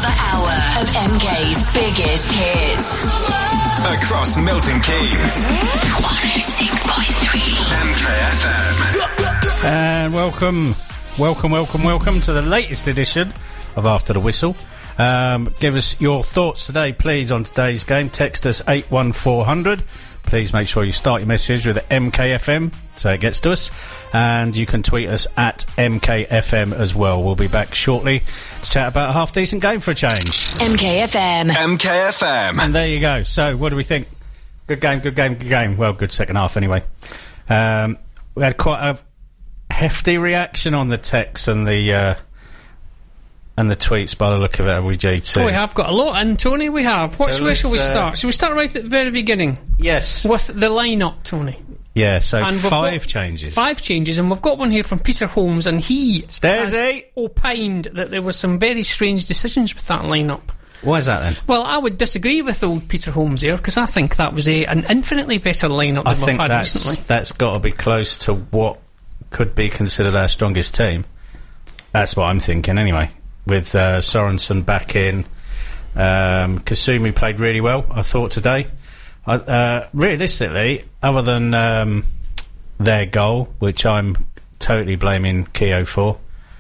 hour of MK's biggest hits. Across Milton Keynes. 106.3 MKFM. And welcome to the latest edition of After the Whistle. Give us your thoughts today, please, on today's game. Text us 81400. Please make sure you start your message with MKFM so it gets to us. And you can tweet us at MKFM as well. We'll be back shortly to chat about a half-decent game for a change. MKFM. MKFM. And there you go. So, what do we think? Good game. Well, good second half anyway. We had quite a hefty reaction on the text and the tweets by the look of it, we GT. Oh, we have got a lot in, Tony, we have. Where shall we start? Shall we start right at the very beginning? Yes. With the line-up, Tony. Yeah, so And 5 changes. 5 changes, and we've got one here from Peter Holmes, and he has opined that there were some very strange decisions with that line-up. Why is that then? Well, I would disagree with old Peter Holmes here, because I think that was an infinitely better line-up than we've had recently. That's got to be close to what could be considered our strongest team. That's what I'm thinking, anyway. With Sorensen back in, Kasumi played really well, I thought, today. Realistically, other than their goal, which I'm totally blaming Keogh for,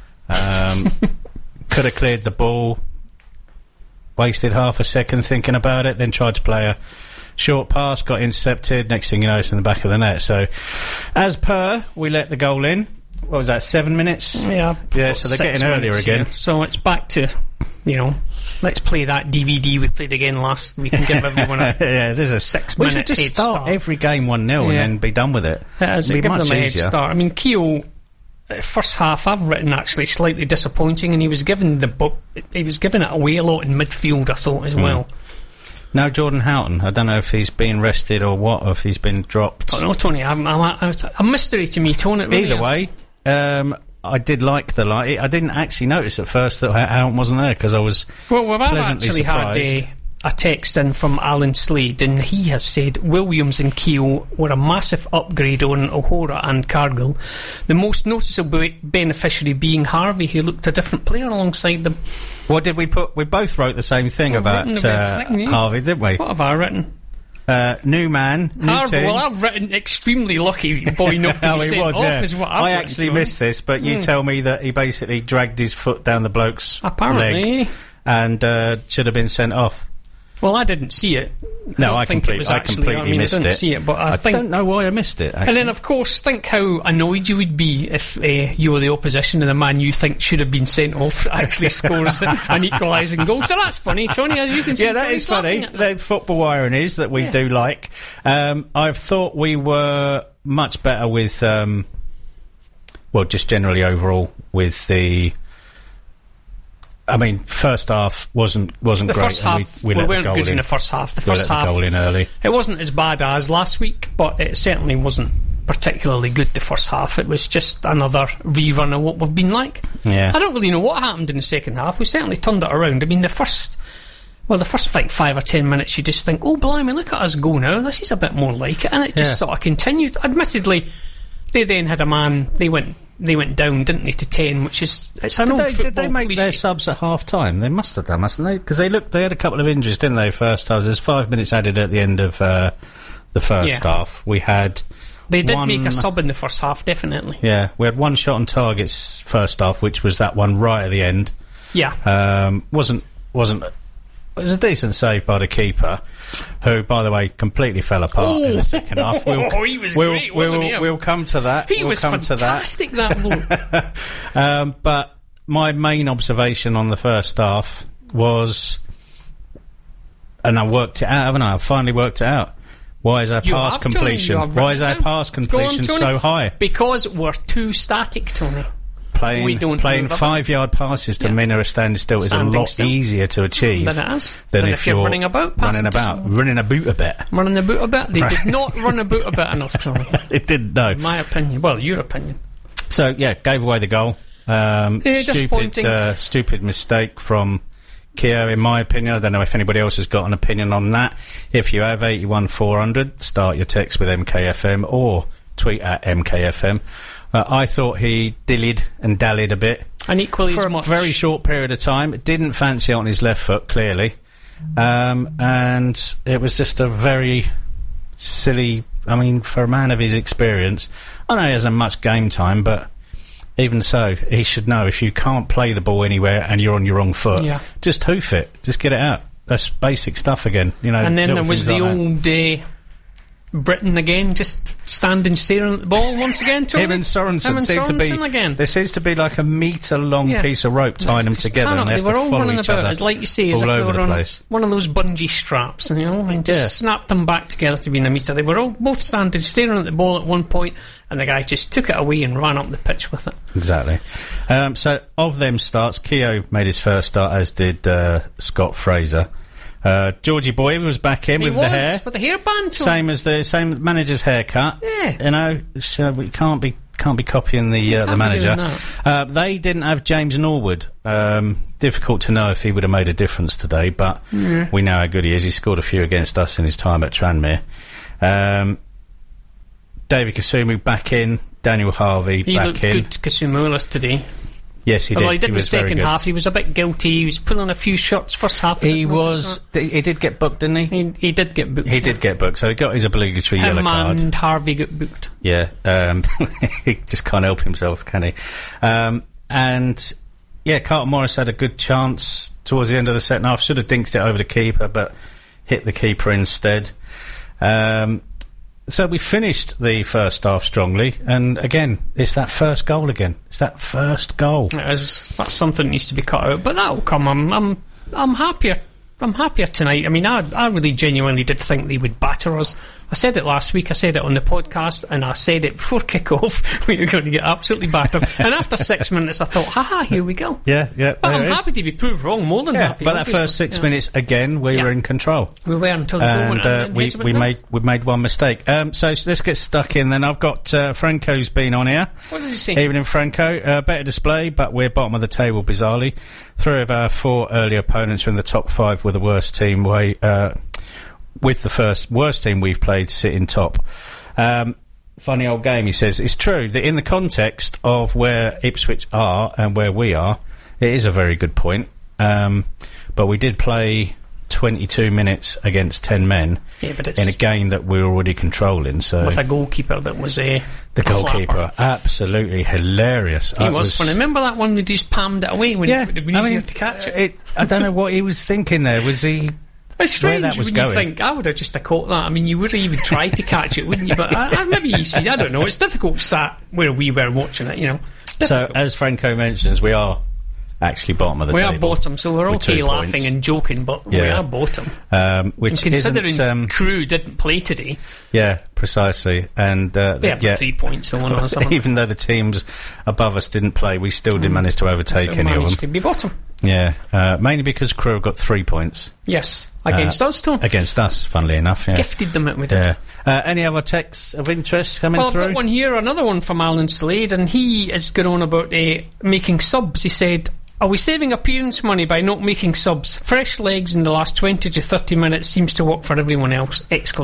could have cleared the ball, wasted half a second thinking about it, then tried to play a short pass, got intercepted, next thing you know it's in the back of the net. So, as per, we let the goal in. What was that, 7 minutes? Yeah, so they're getting earlier again. Here. So it's back to, let's play that DVD we played again last week and give everyone a there's a 6-minute head just start. Every game 1-0 and then be done with it. Give them a head start. I mean, Keogh, first half I've written actually slightly disappointing, and he was giving it away a lot in midfield, I thought, as well. Now Jordan Houghton, I don't know if he's been rested or what, or if he's been dropped. Oh no, Tony, I'm a mystery to me, Tony. It really Either is. way, I did like the light. I didn't actually notice at first that Houghton wasn't there because I was I've pleasantly actually surprised. had a text in from Alan Slade, and he has said Williams and Keogh were a massive upgrade on O'Hora and Cargill. The most noticeable beneficiary being Harvey, who looked a different player alongside them. What did we put? We both wrote the same thing about Harvey, didn't we? What have I written? New man, new Harvey. team. Well, I've written extremely lucky boy not to be sent off is what I've I written, actually Tony. missed this, but you tell me that he basically dragged his foot down the bloke's Apparently. leg and should have been sent off. Well, I didn't see it. No, I completely missed it. I didn't see it, but I think... don't know why I missed it, actually. And then, of course, think how annoyed you would be if you were the opposition and the man you think should have been sent off actually scores an equalising goal. So that's funny, Tony, as you can see. Yeah, that is funny. The football ironies that we do like. I thought we were much better with, just generally overall with the... I mean, first half wasn't the great. First half, we weren't good in the first half. The first half, goal in early. It wasn't as bad as last week, but it certainly wasn't particularly good the first half. It was just another rerun of what we've been like. Yeah. I don't really know what happened in the second half. We certainly turned it around. I mean, the first like 5 or 10 minutes, you just think, oh, blimey, look at us go now. This is a bit more like it. And it just sort of continued. Admittedly, they then had a man, they went down, didn't they, to 10, which is... It's an old football Did they make cliche. their subs at half-time? They must have done, mustn't they? Because they had a couple of injuries, didn't they, first half? There's 5 minutes added at the end of the first half. We had... They did make a sub in the first half, definitely. Yeah, we had one shot on targets first half, which was that one right at the end. Yeah. It was a decent save by the keeper, who, by the way, completely fell apart in the second half. He was great, wasn't he? We'll come to that. He was fantastic, that bloke. But my main observation on the first half was, and I worked it out, haven't I? I've finally worked it out. Why is our pass completion? Why is our pass completion so high? Because we're too static, Tony. Playing 5-yard passes to men who are standing still is a lot easier to achieve than if you're running about. Running a boot a bit. They did not run a boot a bit enough, Tony. It didn't, no. My opinion. Well, your opinion. So, gave away the goal. Stupid mistake from Keogh, in my opinion. I don't know if anybody else has got an opinion on that. If you have 81400, start your text with MKFM or tweet at MKFM. I thought he dillied and dallied a bit. And equally for as a much. very short period of time. Didn't fancy it on his left foot, clearly. And it was just a very silly... I mean, for a man of his experience, I know he hasn't much game time, but even so, he should know if you can't play the ball anywhere and you're on your wrong foot, just hoof it. Just get it out. That's basic stuff again, you know. And then there was the like old Britain again, just standing staring at the ball once again. Tony? Him and Sorensen seem to be again. There seems to be like a metre long piece of rope tying them together, and they were all running about. It's like you say, as if they were on one of those bungee straps, and and just snapped them back together to be in a metre. They were all both standing staring at the ball at one point, and the guy just took it away and ran up the pitch with it. Exactly. So of them starts, Keogh made his first start, as did Scott Fraser. Georgie Boy was back in with the hair, with the hairband, same manager's haircut. Yeah, we can't be copying the manager. They didn't have James Norwood. Difficult to know if he would have made a difference today, but we know how good he is. He scored a few against us in his time at Tranmere. David Kasumu back in. Daniel Harvey he back looked in. Good, Kasumu today. Yes, he did. Well, he did in the second half. He was a bit guilty. He was pulling a few shots first half. He did get booked, didn't he? He did get booked. He did get booked, so he got his obligatory yellow card. And Harvey got booked. Yeah, he just can't help himself, can he? And yeah, Carlton Morris had a good chance towards the end of the second half. Should have dinked it over the keeper, but hit the keeper instead. So we finished the first half strongly, and again, it's that first goal again. It's that first goal. That's something that needs to be cut out, but that'll come. I'm happier. I'm happier tonight. I mean, I really genuinely did think they would batter us. I said it last week, I said it on the podcast, and I said it before kick-off. We were going to get absolutely battered. And after 6 minutes, I thought, haha, here we go. Yeah. But I'm happy to be proved wrong, more than happy. But that first 6 minutes, again, we were in control. We were until the goal went, and we made one mistake. So let's get stuck in then. I've got Franco's been on here. What does he say? Evening, Franco. Better display, but we're bottom of the table, bizarrely. 3 of our 4 early opponents are in the top 5 with the worst team with the worst team we've played sitting top. Funny old game, he says. It's true that in the context of where Ipswich are and where we are, it is a very good point. But we did play 22 minutes against 10 men in a game that we were already controlling. So with a goalkeeper that was the goalkeeper, absolutely hilarious. He was funny. Remember that one we just palmed it away when it would have been easier to catch it? I don't know what he was thinking there. Was he... It's strange when you think, I would have just caught that. I mean, you would have even tried to catch it, wouldn't you? But maybe you see, I don't know. It's difficult sat where we were watching it, Difficult. So, as Franco mentions, we are actually bottom of the table. We are bottom, so we're okay laughing and joking, but we are bottom. Which and considering Crewe didn't play today. Yeah, precisely. And they have 3 points or one or something. Even though the teams above us didn't play, we still did manage to overtake any of them. To be bottom. Yeah, mainly because Crewe got 3 points. Yes, against us too. Against us, funnily enough. Yeah. Gifted them it, we did. Yeah. Any other texts of interest coming through? Well, I've got one here, another one from Alan Slade, and he is going on about making subs. He said, are we saving appearance money by not making subs? Fresh legs in the last 20 to 30 minutes seems to work for everyone else! !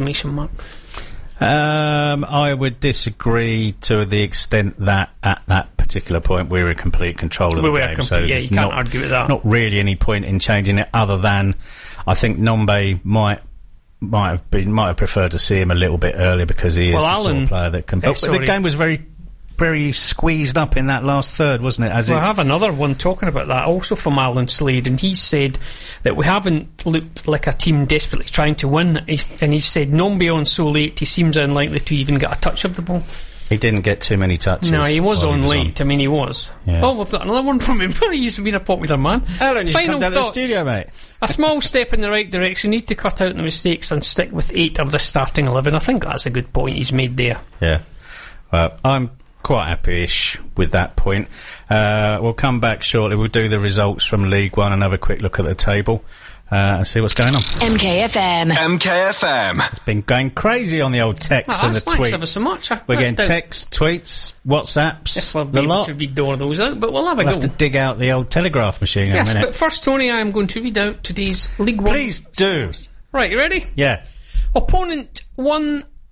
I would disagree to the extent that at that particular point we were in complete control of the game. So you can't argue with that. Not really any point in changing it, other than I think Nombe might have preferred to see him a little bit earlier because he is the sort of player that can. But the game was very, very squeezed up in that last third, wasn't it? I have another one talking about that, also from Alan Slade, and he said that we haven't looked like a team desperately trying to win, and he said, Nombe on so late, he seems unlikely to even get a touch of the ball. He didn't get too many touches. No, he was on late. I mean, he was. Yeah. Oh, we've got another one from him. He's been a popular man. Alan, final thoughts. To the studio, mate. A small step in the right direction. Need to cut out the mistakes and stick with 8 of the starting 11. I think that's a good point he's made there. Yeah. I'm quite happy-ish with that point. We'll come back shortly. We'll do the results from League One and have a quick look at the table and see what's going on. MKFM. It's been going crazy on the old texts and the tweets. Thanks ever so much. We're getting texts, tweets, WhatsApps, we'll be able to read all those out, but we'll have a go. We'll have to dig out the old telegraph machine in a minute. But first, Tony, I am going to read out today's League One. Please do. Right, you ready? Yeah. Opponent 1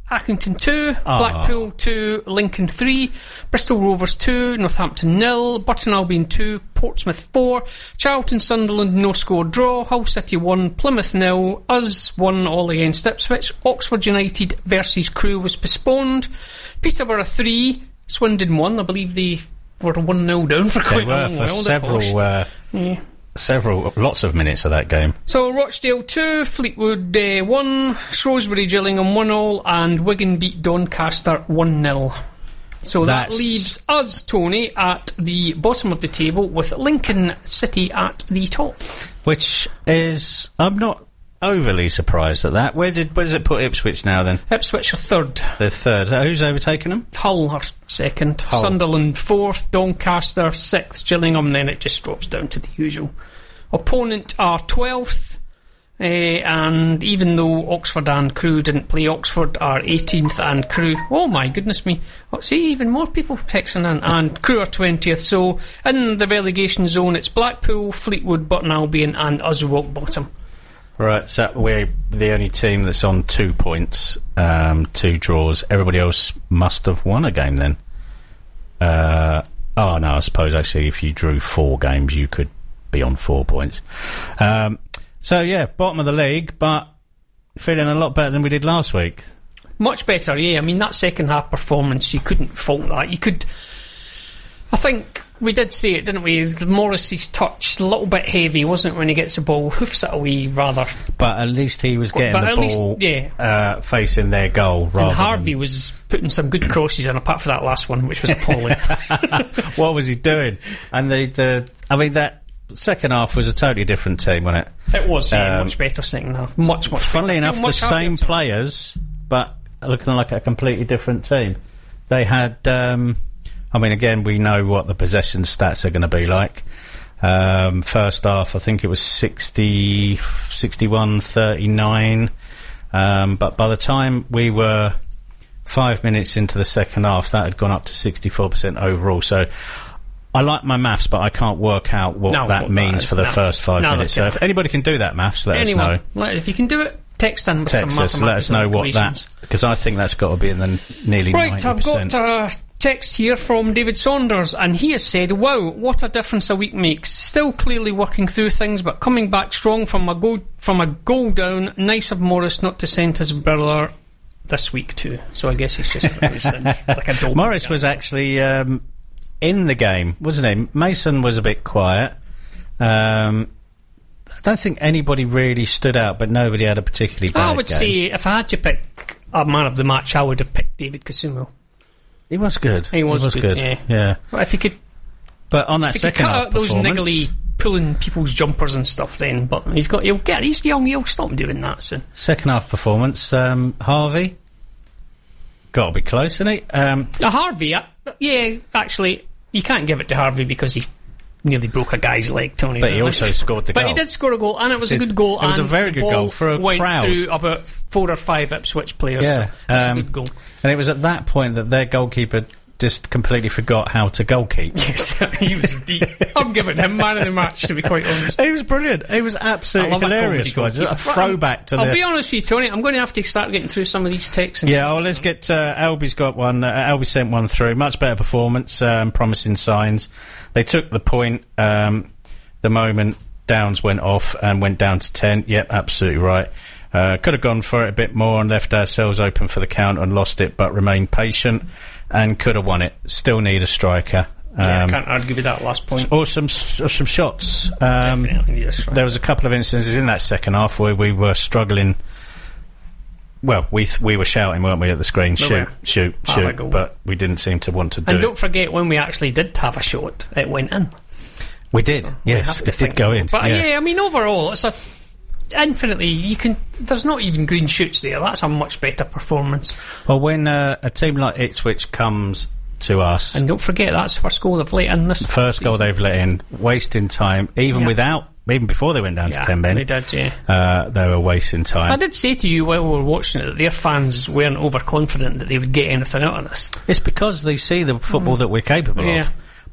Accrington 2, Blackpool 2, Lincoln 3, Bristol Rovers 2, Northampton 0, Burton Albion 2, Portsmouth 4, Charlton Sunderland no score draw, Hull City 1, Plymouth 0, us 1 all against Ipswich, Oxford United versus Crewe was postponed, Peterborough 3, Swindon 1, I believe they were 1-0 down for quite a long while. Lots of minutes of that game. So Rochdale 2, Fleetwood 1, Shrewsbury Gillingham 1-0, and Wigan beat Doncaster 1-0. So that leaves us, Tony, at the bottom of the table with Lincoln City at the top. Which is... I'm not overly surprised at that. Where does it put Ipswich now then? Ipswich are third. They're third. Who's overtaken them? Hull are second. Hull. Sunderland fourth. Doncaster sixth. Gillingham, then it just drops down to the usual. Opponent are 12th. And even though Oxford and Crewe didn't play, Oxford are 18th and Crewe... Oh my goodness me. See, even more people texting in. And Crewe are 20th. So in the relegation zone, it's Blackpool, Fleetwood, Burton Albion and us rock bottom. Right, so we're the only team that's on 2 points, 2 draws. Everybody else must have won a game then. No, I suppose actually if you drew 4 games you could be on 4 points. So yeah, bottom of the league, but feeling a lot better than we did last week. Much better, yeah. I mean, that second half performance, you couldn't fault that. I think we did say it, didn't we? Morrissey's touch, a little bit heavy, wasn't it, when he gets the ball? Hoofs it away, rather. But at least he was getting the ball facing their goal. And Harvey was putting some good crosses in, apart from that last one, which was appalling. What was he doing? And that second half was a totally different team, wasn't it? It was, much better second half. Much funnily better. Enough, the same players, but looking like a completely different team. They had... again, we know what the possession stats are going to be like. First half, I think it was 61-39. But by the time we were 5 minutes into the second half, that had gone up to 64% overall. So I like my maths, but I can't work out what that means for the first 5 minutes. So if anybody can do that maths, let us know. If you can do it, text in with some mathematical let us know what that... Because I think that's got to be in the nearly 90%. Right, I've got... text here from David Saunders, and he has said, wow, what a difference a week makes. Still clearly working through things, but coming back strong from a goal down. Nice of Morris not to send his brother this week too. So I guess he's just like a dope. Morris was actually in the game, wasn't he? Mason was a bit quiet. I don't think anybody really stood out, but nobody had a particularly bad game. I would say if I had to pick a man of the match, I would have picked David Kasumo. He was good. He was good. Yeah. Well, if he could, but on that second half, cut out those niggly pulling people's jumpers and stuff, then. But he's young. He'll stop doing that soon. Second half performance, Harvey got to be close, isn't he? Harvey, actually, you can't give it to Harvey because he nearly broke a guy's leg, Tony. But he also scored the goal. But he did score a goal, and it was a good goal. It was a very good goal for a went crowd. Through about 4 or 5 Ipswich players. Yeah, so that's a good goal. And it was at that point that their goalkeeper just completely forgot how to goalkeep. Yes, he was deep. I'm giving him man of the match, to be quite honest. He was brilliant. He was absolutely hilarious. A throwback to I'll be honest with you, Tony, I'm going to have to start getting through some of these texts. Let's get... Albie's got one. Albie sent one through. Much better performance, promising signs. They took the point the moment Downs went off and went down to 10. Yep, absolutely right. Could have gone for it a bit more and left ourselves open for the count and lost it, but remained patient and could have won it. Still need a striker. I can't argue with that last point. Or some shots. Definitely, yes. Right. There was a couple of instances in that second half where we were struggling. Well, we were shouting, weren't we, at the screen? Shoot, but we didn't seem to want to do it. And don't forget, when we actually did have a shot, it went in. We did, so yes, it did go in. But I mean, overall, it's infinitely, there's not even green shoots there. That's a much better performance. Well, when a team like Ipswich comes to us, and don't forget, that's the first goal they've let in this first goal they've let in, wasting time, even before they went down to 10 men. They did, they were wasting time. I did say to you while we were watching it that their fans weren't overconfident that they would get anything out of this. It's because they see the football that we're capable of.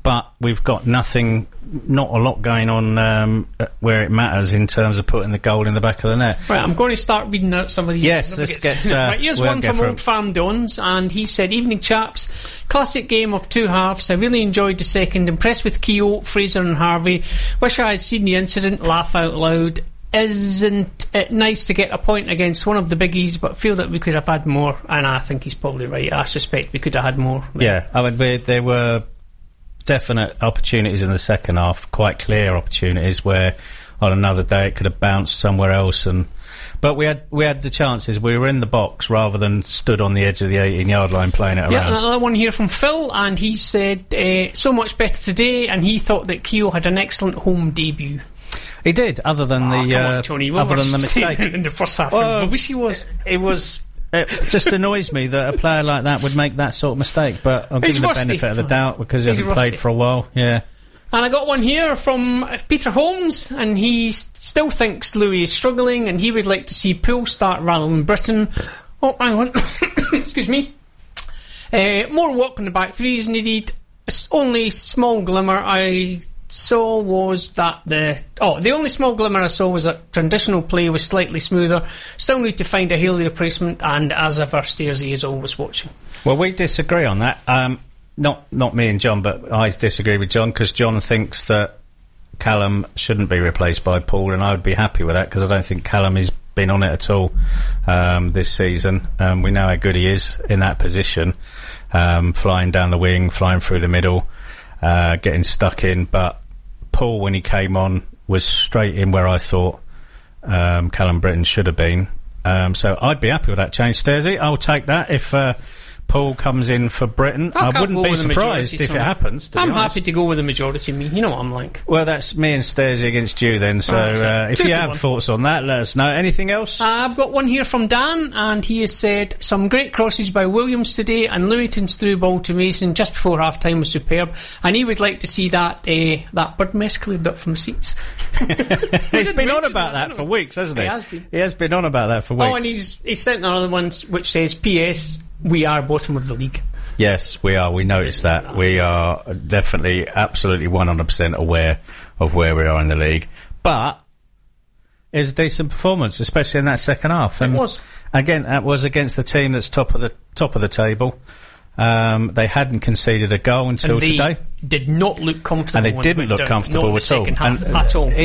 but we've got not a lot going on where it matters in terms of putting the goal in the back of the net. Right, I'm going to start reading out some of these. Yes, let's get... right, here's one from Old Farm Dons, and he said, "Evening chaps, classic game of two halves. I really enjoyed the second. Impressed with Keogh, Fraser and Harvey. Wish I had seen the incident. Laugh out loud. Isn't it nice to get a point against one of the biggies, but feel that we could have had more?" And I think he's probably right. I suspect we could have had more. Yeah, I mean, there were definite opportunities in the second half, quite clear opportunities where on another day it could have bounced somewhere else, but we had the chances. We were in the box rather than stood on the edge of the 18-yard line playing it around. Yeah, another one here from Phil, and he said so much better today, and he thought that Keogh had an excellent home debut. He did, other than Tony, other than the mistake in the first half. Well, I wish he was. It just annoys me that a player like that would make that sort of mistake, but I'll give him the benefit of the doubt because he hasn't played for a while. Yeah. And I got one here from Peter Holmes, and he still thinks Louis is struggling, and he would like to see Poole start rather than Britton. Oh, hang on. Excuse me. More work on the back three is needed. Only small glimmer I saw was that the only small glimmer I saw was that transitional play was slightly smoother. Still need to find a Haley replacement, and as ever, Stairsy is always watching. Well, we disagree on that. Not me and John, but I disagree with John because John thinks that Callum shouldn't be replaced by Poole, and I would be happy with that because I don't think Callum has been on it at all this season. We know how good he is in that position, flying down the wing, flying through the middle, getting stuck in, but Poole, when he came on, was straight in where I thought Callum Britton should have been. So I'd be happy with that change, Stairsy. I'll take that if Poole comes in for Britton. I wouldn't be surprised if it happens. I'm happy to go with the majority. You know what I'm like. Well, that's me and Stairsy against you then. So if you have thoughts on that, let us know. Anything else? I've got one here from Dan, and he has said some great crosses by Williams today, and Lewington's through ball to Mason just before half time was superb, and he would like to see that bird mess cleared up from the seats. He's been on about that for weeks, hasn't he? He has been. He has been on about that for weeks. Oh, and he sent another one which says, "P.S. We are bottom of the league." Yes, we are. We noticed that. We are definitely, absolutely 100% aware of where we are in the league. But it's a decent performance, especially in that second half. And it was. Again, that was against the team that's top of the table. They hadn't conceded a goal until today. Did not look comfortable. And they didn't look comfortable at all. At all.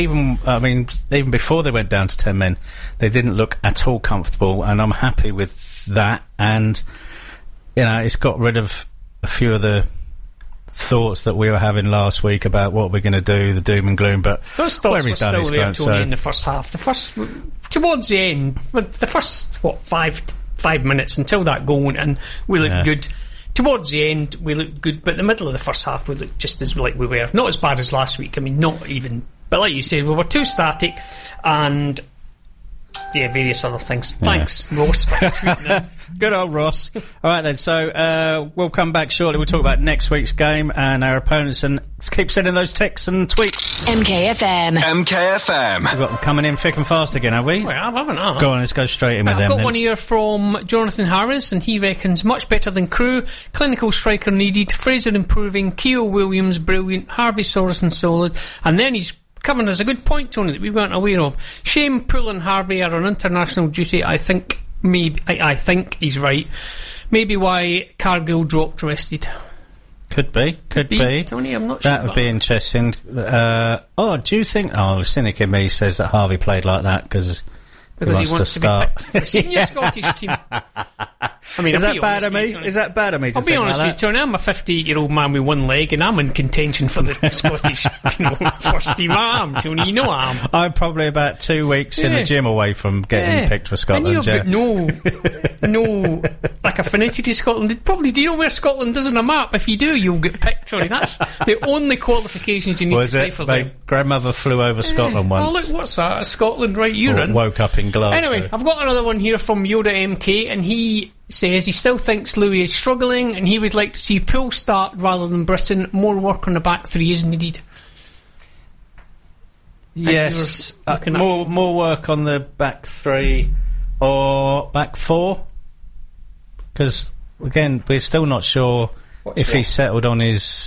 Even before they went down to 10 men, they didn't look at all comfortable. And I'm happy with that. And it's got rid of a few of the thoughts that we were having last week about what we're going to do, the doom and gloom. But those thoughts were still there, Tony, in the first half. Towards the end, the first 5 minutes until that goal went in, we looked good. Towards the end, we looked good, but in the middle of the first half, we looked just as like we were. Not as bad as last week. Not even. But like you said, we were too static, and various other things. Thanks, Ross. Good old Ross. All right then, so we'll come back shortly. We'll talk about next week's game and our opponents, and keep sending those texts and tweets. MKFM. MKFM. We've got them coming in thick and fast again, have we? Well, I haven't. Go on, let's go straight in with them. I've got one here from Jonathan Harris, and he reckons much better than Crew. Clinical striker needed. Fraser improving. Keogh Williams brilliant. Harvey Sorensen solid. And then he's covering us a good point, Tony, that we weren't aware of. Shame Poole and Harvey are on international duty. I think he's right. Maybe why Cargill dropped rested. Could be. Tony, I'm not sure. That would be interesting. Do you think... the cynic in me says that Harvey played like that because he wants to start. Be picked for the senior Scottish team. Is that bad of me? Is that bad of me? I'll be honest with you, Tony. I'm a 58-year-old man with one leg, and I'm in contention for the Scottish first team. I am, Tony. You know I am. I'm probably about 2 weeks in the gym away from getting picked for Scotland. And you've got no affinity to Scotland. Probably, do you know where Scotland is on a map? If you do, you'll get picked, Tony. That's the only qualifications you need to play for them. My grandmother flew over Scotland once. Oh, look, what's that? Scotland, right? You're in. Woke up in Glasgow. Anyway, I've got another one here from Yoda MK, and he says he still thinks Louis is struggling, and he would like to see Poole start rather than Britton. More work on the back three is needed. Yes, more work on the back three or back four, because again we're still not sure if he's settled on his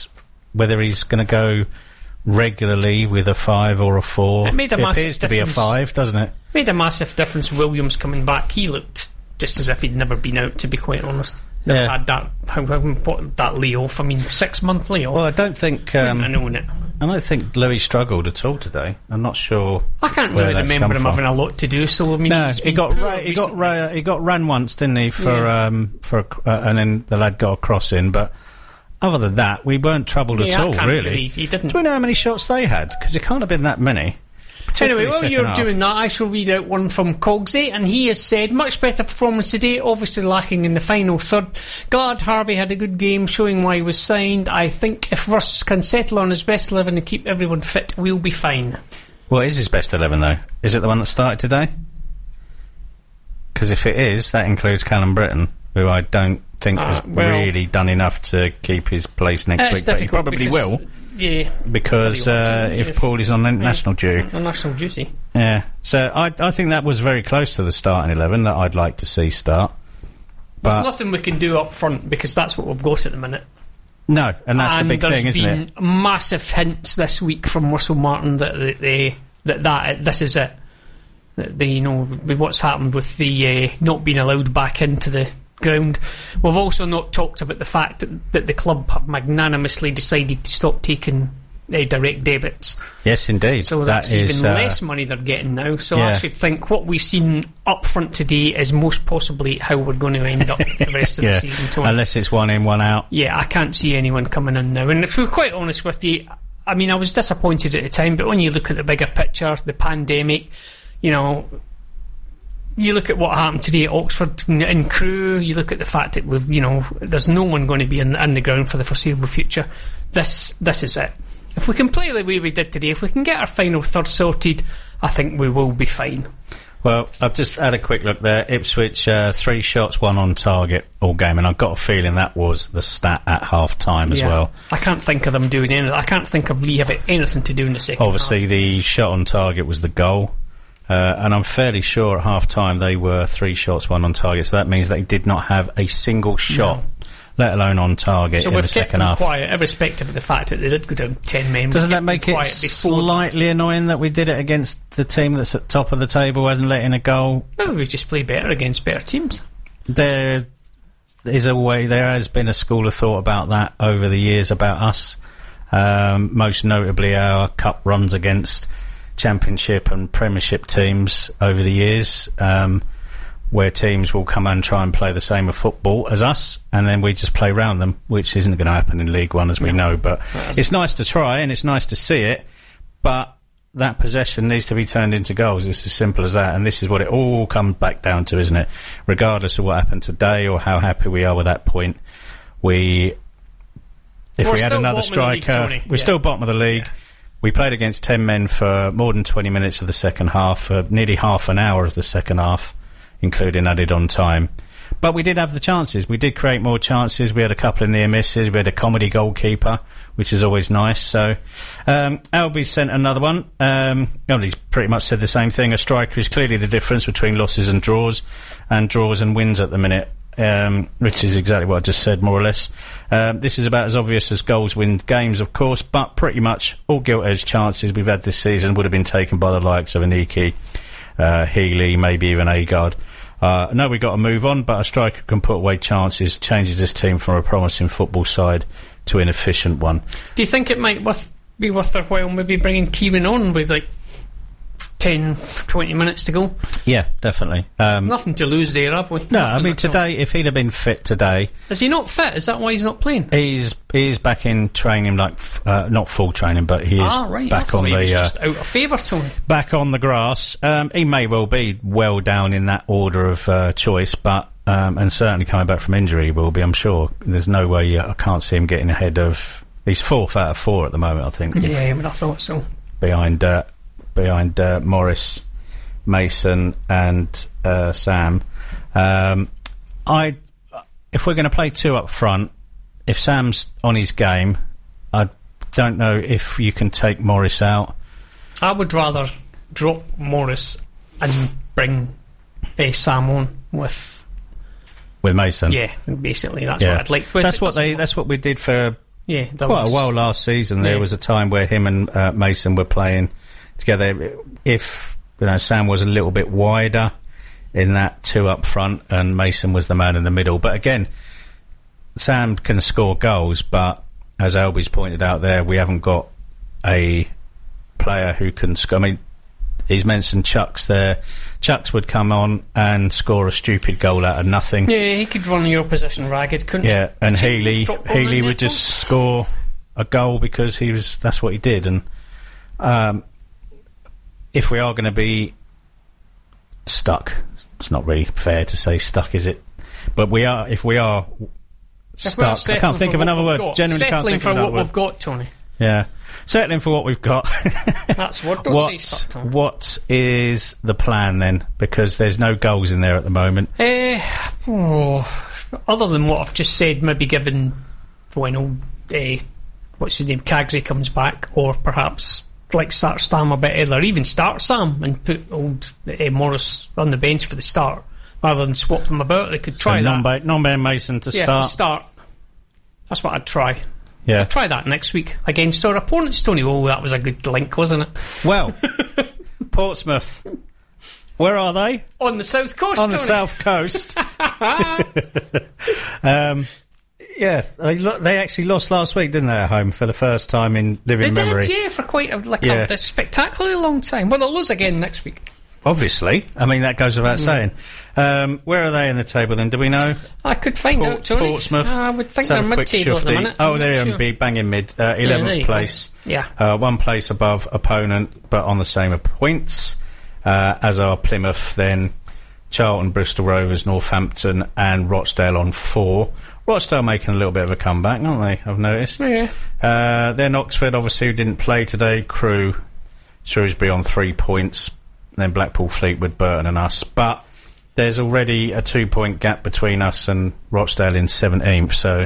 whether he's going to go regularly with a 5 or a 4. It made a massive appears to be a difference. 5, doesn't it? Made a massive difference. Williams coming back, he looked just as if he'd never been out, to be quite honest. Never had that layoff. I mean, 6-month layoff. Well, I don't think Wouldn't have known it. I don't think Louis struggled at all today. I'm not sure. I can't where really that's remember come him from. having a lot to do. So I mean, No, he's he been got poor he got recently. he got ran once, didn't he? And then the lad got a cross in. But other than that, we weren't troubled at I all. can't Really, believe he didn't. do we know how many shots they had? Because it can't have been that many. Anyway, while Particularly you're second half. doing that, I shall read out one from Cogsy, and he has said, much better performance today, obviously lacking in the final third. Glad Harvey had a good game, showing why he was signed. I think if Russ can settle on his best 11 and keep everyone fit, we'll be fine. What is his best 11 though? Is it the one that started today? Because if it is, that includes Callum Britton, who I don't think has really done enough to keep his place next It's week. But he difficult probably because- will, Yeah. because if Paul is on international duty. On national duty. Yeah, so I think that was very close to the starting 11 that I'd like to see start. There's But nothing we can do up front because that's what we've got at the minute. no, and that's the big thing, isn't it? There's been massive hints this week from Russell Martin that this is it. That with what's happened with the not being allowed back into the ground. We've also not talked about the fact that the club have magnanimously decided to stop taking direct debits. Yes, indeed. So that's that is, even less money they're getting now. So yeah. I should think what we've seen up front today is most possibly how we're going to end up the rest of the season. Tony. Unless it's one in, one out. Yeah, I can't see anyone coming in now. And if we're quite honest with you, I mean, I was disappointed at the time, but when you look at the bigger picture, the pandemic, you look at what happened today at Oxford and Crewe, you look at the fact that there's no one going to be in the ground for the foreseeable future. This is it. If we can play the way we did today, if we can get our final third sorted, I think we will be fine. Well, I've just had a quick look there. Ipswich, 3 shots, 1 on target all game, and I've got a feeling that was the stat at half-time as well. I can't think of them doing anything. I can't think of Lee having anything to do in the second Obviously, half. the shot on target was the goal. And I'm fairly sure at half-time they were 3 shots, 1 on target, so that means they did not have a single shot, let alone on target in the second half. So we've kept them quiet, irrespective of the fact that they did go down 10 men. Doesn't that make it slightly annoying that we did it against the team that's at top of the table, hasn't let in a goal? No, we just play better against better teams. There has been a school of thought about that over the years about us, most notably our cup runs against Championship and Premiership teams over the years, where teams will come and try and play the same of football as us, and then we just play round them, which isn't going to happen in League One, as we know. But it's nice to try and it's nice to see it, but that possession needs to be turned into goals. It's as simple as that, and this is what it all comes back down to, isn't it? Regardless of what happened today or how happy we are with that point, if we had another striker, we're still bottom of the league. Yeah. We played against 10 men for more than 20 minutes of the second half, for nearly half an hour of the second half, including added on time. But we did have the chances. We did create more chances. We had a couple of near misses. We had a comedy goalkeeper, which is always nice. So, Albie sent another one. He's pretty much said the same thing. A striker is clearly the difference between losses and draws and wins at the minute. Which is exactly what I just said, more or less. This is about as obvious as goals win games, of course, but pretty much all gilt-edged chances we've had this season would have been taken by the likes of Aniki, Healy, maybe even Agard. I know we've got to move on, but a striker can put away chances, changes this team from a promising football side to an efficient one. Do you think it might be worth their while maybe bringing Kieran on with 10, 20 minutes to go? Yeah, definitely. Nothing to lose there, have we? No, Nothing I mean, today, if he'd have been fit today... Is he not fit? Is that why he's not playing? He's back in training, not full training, but he is back on he was the... just out of favour, Tony. Back on the grass. He may well be well down in that order of choice, but and certainly coming back from injury he will be, I'm sure. There's no way I can't see him getting ahead of... He's 4th out of 4 at the moment, I think. Yeah, I mean, I thought so. Behind Morris, Mason and Sam. If we're going to play 2 up front, if Sam's on his game, I don't know if you can take Morris out. I would rather drop Morris and bring Sam on with Mason. Yeah, basically that's what I'd like. That's what we did for Yeah, quite a while last season. There was a time where him and Mason were playing together. If Sam was a little bit wider in that two up front, and Mason was the man in the middle. But again, Sam can score goals, but as Albie's pointed out there, we haven't got a player who can score. I mean, he's mentioned Chucks there. Chucks would come on and score a stupid goal out of nothing. Yeah, he could run your position ragged, couldn't he? Yeah, and Healy would just score a goal because that's what he did. And if we are going to be stuck, it's not really fair to say stuck, is it? But if we are stuck, I can't think of another word. Genuinely can't think of another word. Settling for what we've got, Tony. Yeah, settling for what we've got. That's what. Don't say stuck, Tony. What is the plan then? Because there's no goals in there at the moment. Other than what I've just said, maybe given when what's his name, Cagsy comes back, or perhaps start Sam a bit earlier, or even start Sam and put old Morris on the bench for the start rather than swap them about. They could try that. Non-Ben Mason to start. That's what I'd try. Yeah, I'll try that next week against our opponents, Tony. Oh, that was a good link, wasn't it? Well, Portsmouth, where are they? On the south coast, On Tony. the south coast. Yeah, they actually lost last week, didn't they, at home for the first time in living memory? They did, yeah, for quite a spectacularly long time. Well, they'll lose again next week. Obviously. I mean, that goes without saying. Where are they in the table then? Do we know? I could find out, Tony. Portsmouth. I would think they're mid-table at the minute. Oh, they're bang in mid. 11th place. Yeah. 1 place above opponent, but on the same points as are Plymouth, then Charlton, Bristol Rovers, Northampton and Rochdale on 4. Rochdale making a little bit of a comeback, aren't they? I've noticed. Yeah. Then Oxford, obviously, who didn't play today. Crewe, Shrewsbury on 3 points. Then Blackpool, Fleetwood, Burton and us. But there's already a 2-point gap between us and Rochdale in 17th, so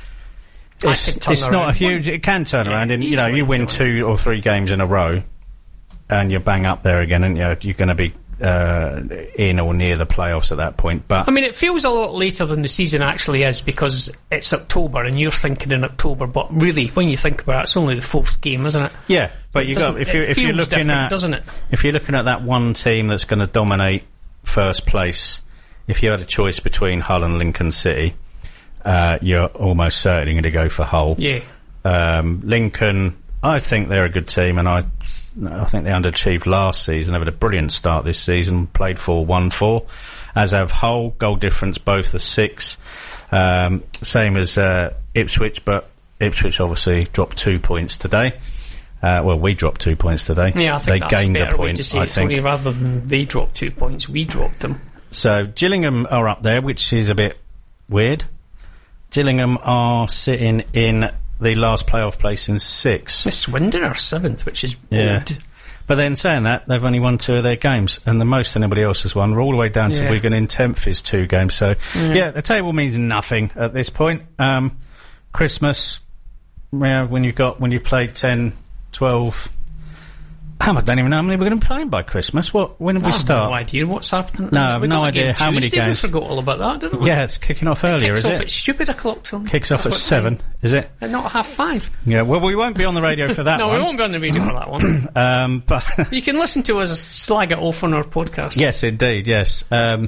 it's not a huge... It can turn around, and you win 2 or 3 games in a row and you're bang up there again, and you're going to be in or near the playoffs at that point. But I mean, it feels a lot later than the season actually is, because it's October and you're thinking in October, but really when you think about it, it's only the 4th game, isn't it? Yeah, but if you're looking at, doesn't it? If you're looking at that one team that's going to dominate first place, if you had a choice between Hull and Lincoln City, you're almost certainly going to go for Hull. Yeah. Lincoln, I think they're a good team, and I think they underachieved last season. They've had a brilliant start this season, played 4-1-4, as have Hull. Goal difference both are 6. Same as Ipswich, but Ipswich obviously dropped 2 points today. Well, we dropped 2 points today. Yeah, I think they that's gained a better a point, way to say I it, think. Tony, rather than they dropped 2 points, we dropped them. So Gillingham are up there, which is a bit weird. Gillingham are sitting in the last playoff place in 6th. Swindon are 7th, which is odd. But then saying that, they've only won 2 of their games, and the most anybody else has won. We're all the way down to Wigan in 10th is 2 games. So, the table means nothing at this point. Christmas, when you've played 10, 12... I don't even know how many we're going to be playing by Christmas. When did we start? I have no idea what's happening. No, I have no idea how many games. We forgot all about that, didn't we? Yeah, it's kicking off earlier, is it? It's stupid o'clock. Kicks off at 7, is it? And not 5:30. Yeah, well, we won't be on the radio for that No, one. we won't be on the radio for that one. But you can listen to us slag it off on our podcast. Yes, indeed, yes.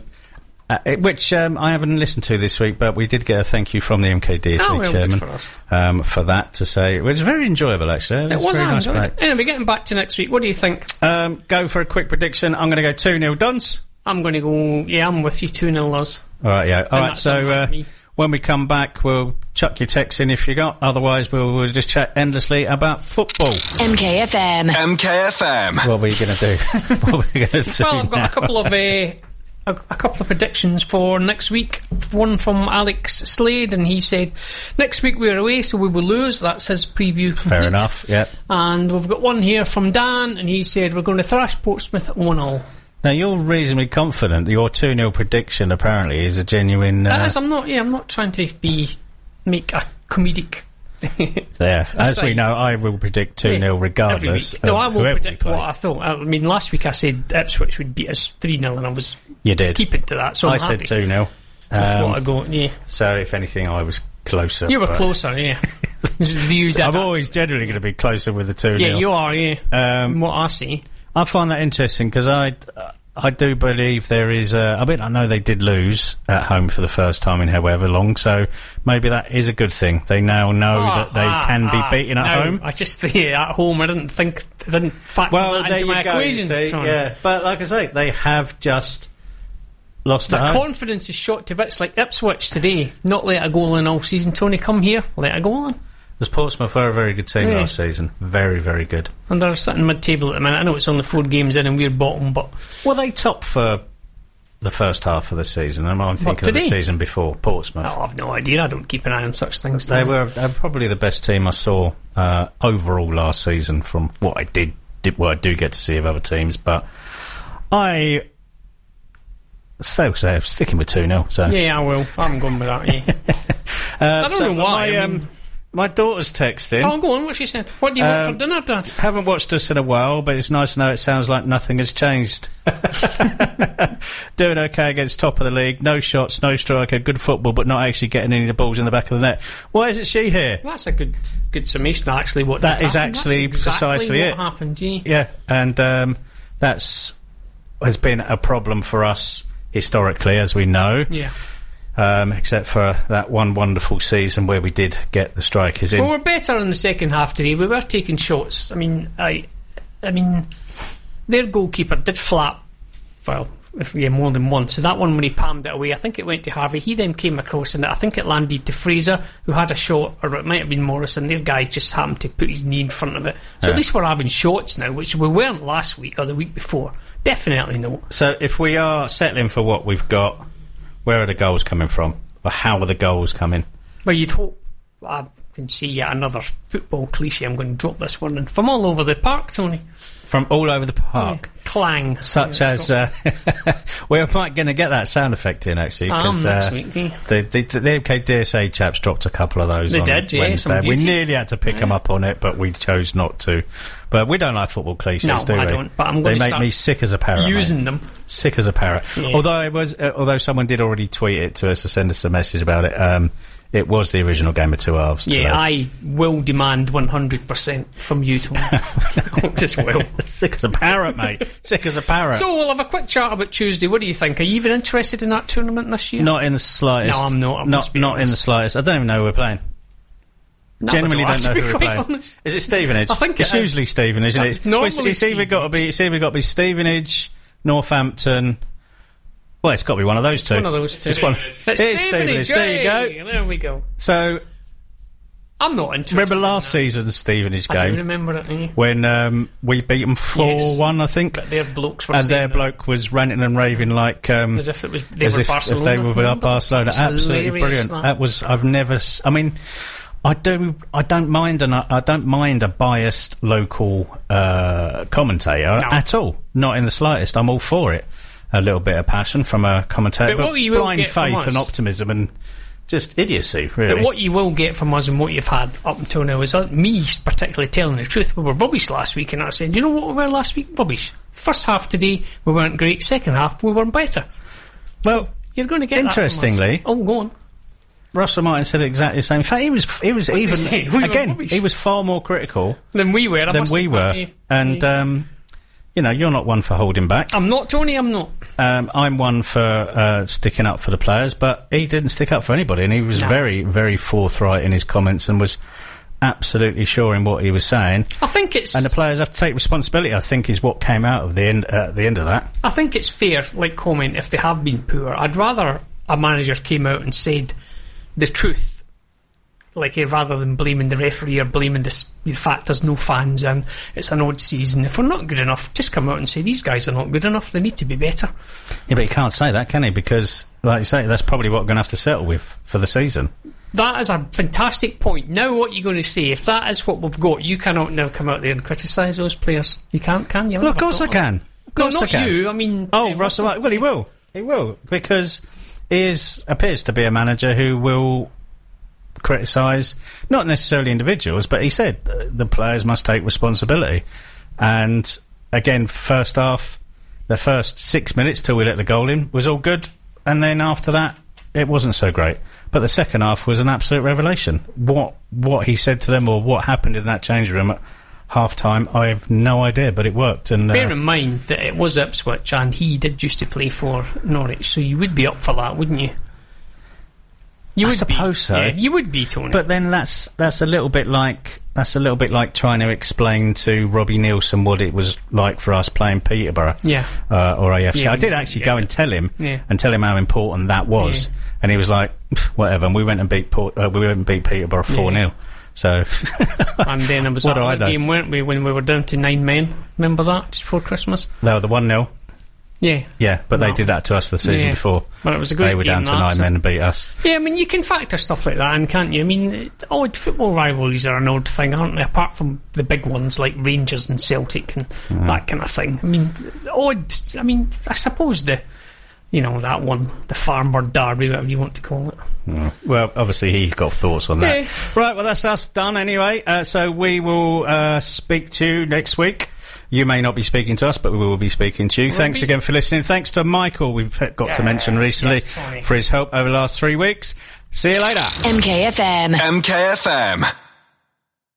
Which I haven't listened to this week, but we did get a thank you from the MKDSA chairman for that, to say it was very enjoyable, actually. It was very nice break. Anyway, getting back to next week, what do you think? Go for a quick prediction. I'm going to go 2-0 Duns. I'm going to go, I'm with you, 2-0 us. All right, yeah. All right, so when we come back, we'll chuck your texts in if you got. Otherwise, we'll just chat endlessly about football. MKFM. MKFM. What were you going to do? What were you going to do? Well, I've got a couple of predictions for next week. One from Alex Slade, and he said next week we're away, so we will lose. That's his preview complete. Fair enough, yeah. And we've got one here from Dan, and he said we're going to thrash Portsmouth 1-0. Now you're reasonably confident. Your 2-0 prediction apparently is a genuine. I'm not trying to make a comedic. There, as we know, I will predict 2-0 regardless. No, I won't predict what I thought. I mean, last week I said Ipswich would beat us 3-0, and I was keeping to that. So I said 2-0. That's what I go. Yeah. So if anything, I was closer. You were closer, yeah. viewed at I'm that. always generally going to be closer with the 2-0. Yeah, you are, yeah. What I see. I find that interesting because I do believe there is I know they did lose at home for the first time in however long, so maybe that is a good thing. They now know that they can be beaten at home. I just at home I didn't factor that into my equation. Yeah, but like I say, they have just lost at home. Confidence is shot to bits, like Ipswich today. Not let a goal in all season. Tony, come here, let a goal in. Because Portsmouth were a very good team last season. Very, very good. And they're sitting mid-table at the minute. I know it's only 4 games in and we're bottom, but... Were they top for the first half of the season? I'm thinking of the season before, Portsmouth. Oh, I've no idea. I don't keep an eye on such things. They were probably the best team I saw overall last season from what I do get to see of other teams, but I still say sticking with 2-0. So. Yeah, I will. I'm going with that, yeah. I don't know why. My daughter's texting. Oh, go on, what she said. What do you want for dinner, Dad? Haven't watched us in a while, but it's nice to know it sounds like nothing has changed. Doing okay against top of the league. No shots, no striker, good football, but not actually getting any of the balls in the back of the net. Why isn't she here? That's a good summation, actually. That is actually precisely what it. Happened, yeah. Yeah, and has been a problem for us historically, as we know. Yeah. Except for that one wonderful season where we did get the strikers in. Well, we're better in the second half today. We were taking shots. I mean, their goalkeeper did flap, more than once. So that one, when he palmed it away, I think it went to Harvey. He then came across and I think it landed to Fraser, who had a shot, or it might have been Morrison. Their guy just happened to put his knee in front of it. So at least we're having shots now, which we weren't last week or the week before. Definitely no. So if we are settling for what we've got, where are the goals coming from? Or how are the goals coming? Well, you'd hope. I can see yet another football cliche. I'm going to drop this one in. From all over the park, Tony. From all over the park? Yeah. Clang. Such as... we're not going to get that sound effect in, actually. Next week, yeah. The MKDSA chaps dropped a couple of those on Wednesday. We nearly had to pick them up on it, but we chose not to. But we don't like football cliches, do we? No, I don't. But I'm going they make me sick as a parrot. Using them. Sick as a parrot. Yeah. Although someone did already tweet it to us to send us a message about it. It was the original game of two halves. Yeah, I will demand 100% from you, Tony. Just will. Sick as a parrot, mate. Sick as a parrot. So we'll have a quick chat about Tuesday. What do you think? Are you even interested in that tournament this year? Not in the slightest. No, I'm not. Not in the slightest. I don't even know who we're playing. Generally don't know who we're playing. Honest. Is it Stevenage? I think it's usually Stevenage, isn't it? Normally it's either got to be Stevenage, Northampton. Well, it's got to be one of those two. One of those two. It is Stevenage. There you go. There we go. So, I'm not interested. Remember last season's Stevenage game? I do remember it. When we beat them 4-1, I think. But their blokes were and their bloke was ranting and raving like as if it was they were Barcelona. If they were Barcelona. Absolutely brilliant. That was. I've never. I mean, I don't mind a biased local commentator at all. Not in the slightest. I'm all for it. A little bit of passion from a commentator, but blind faith and optimism and just idiocy, really. But what you will get from us and what you've had up until now is me particularly telling the truth. We were rubbish last week, and I said, you know what we were last week? Rubbish. First half today, we weren't great. Second half, we weren't better. Well, so you're going to get interestingly. That from us. Oh, go on. Russell Martin said exactly the same. In fact, he was even again. He was far more critical than we were. And. You know, you're not one for holding back. I'm not, Tony, I'm not. I'm one for sticking up for the players, but he didn't stick up for anybody, and he was very, very forthright in his comments and was absolutely sure in what he was saying. I think it's... And the players have to take responsibility, I think, is what came out of the end of that. I think it's fair, like, comment, if they have been poor. I'd rather a manager came out and said the truth. Like, rather than blaming the referee or blaming the fact there's no fans and it's an odd season. If we're not good enough, just come out and say these guys are not good enough. They need to be better. Yeah, but you can't say that, can he? Because, like you say, that's probably what we're going to have to settle with for the season. That is a fantastic point. Now what are you going to say? If that is what we've got, you cannot now come out there and criticise those players. You can't, can you? Well, of course I can. No, not you. I mean... Oh, Russell. Well, he will. He will. Because he appears to be a manager who will... criticise not necessarily individuals, but he said the players must take responsibility. And again, first half, the first 6 minutes till we let the goal in was all good, and then after that it wasn't so great. But the second half was an absolute revelation. What he said to them, or what happened in that change room at half-time, I have no idea, but it worked. And bear in mind that it was Ipswich, and he did used to play for Norwich, so you would be up for that, wouldn't you? I suppose so. Yeah, you would be, Tony. But then that's a little bit like trying to explain to Robbie Nielsen what it was like for us playing Peterborough, or AFC. Yeah, I did actually go and tell him, Yeah. how important that was, and he was like, "Whatever." And we went and beat Peterborough 4-0. So, and then it was that game, weren't we, when we were down to 9 men? Remember that, just before Christmas? No, the 1-0. Yeah, but they did that to us the season before. But it was a great game. They were down to 9 men and beat us. Yeah, I mean, you can factor stuff like that in, can't you? I mean, odd football rivalries are an odd thing, aren't they? Apart from the big ones like Rangers and Celtic and that kind of thing. I mean, odd. I mean, I suppose that one, the Farmer Derby, whatever you want to call it. Well, obviously he's got thoughts on that. Right, well, that's us done anyway. So we will speak to you next week. You may not be speaking to us, but we will be speaking to you. Thanks again for listening. Thanks to Michael, we've got to mention recently, for his help over the last 3 weeks. See you later. MKFM. MKFM.